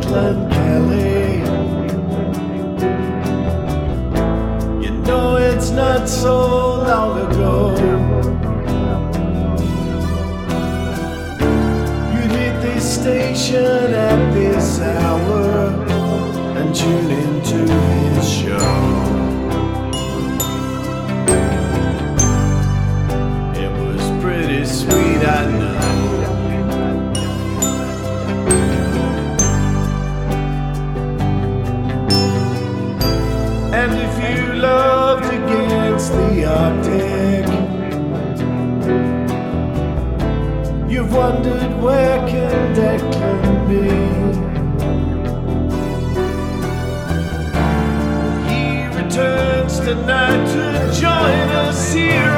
Declan Kelly. You know it's not so long ago you'd hit this station at this hour and tune into his show. It was pretty sweet, I know. And if you loved Against the Arctic, you've wondered where can Declan be. He returns tonight to join us here